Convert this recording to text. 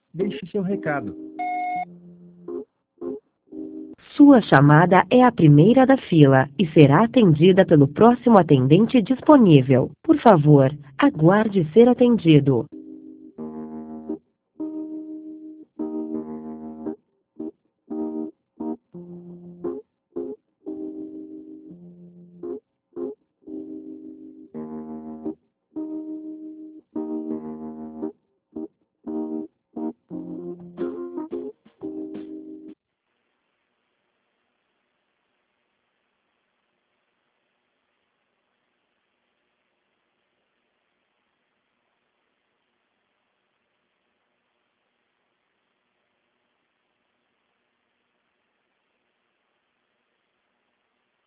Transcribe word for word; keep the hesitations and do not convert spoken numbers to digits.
Deixe seu recado. Sua chamada é a primeira da fila e será atendida pelo próximo atendente disponível. Por favor, aguarde ser atendido.